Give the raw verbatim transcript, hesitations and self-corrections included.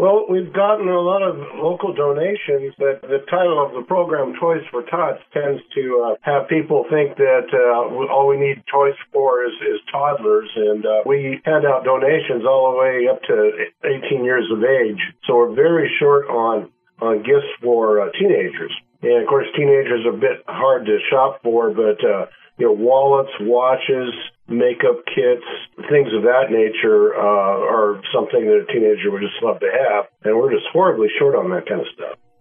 Well, we've gotten a lot of local donations, but the title of the program, Toys for Tots, tends to uh, have people think that uh, all we need toys for is, is toddlers, and uh, we hand out donations all the way up to eighteen years of age. So we're very short on, on gifts for uh, teenagers. And, of course, teenagers are a bit hard to shop for, but, uh, you know, wallets, watches, makeup kits, things of that nature uh, are something that a teenager would just love to have. And we're just horribly short on that kind of stuff.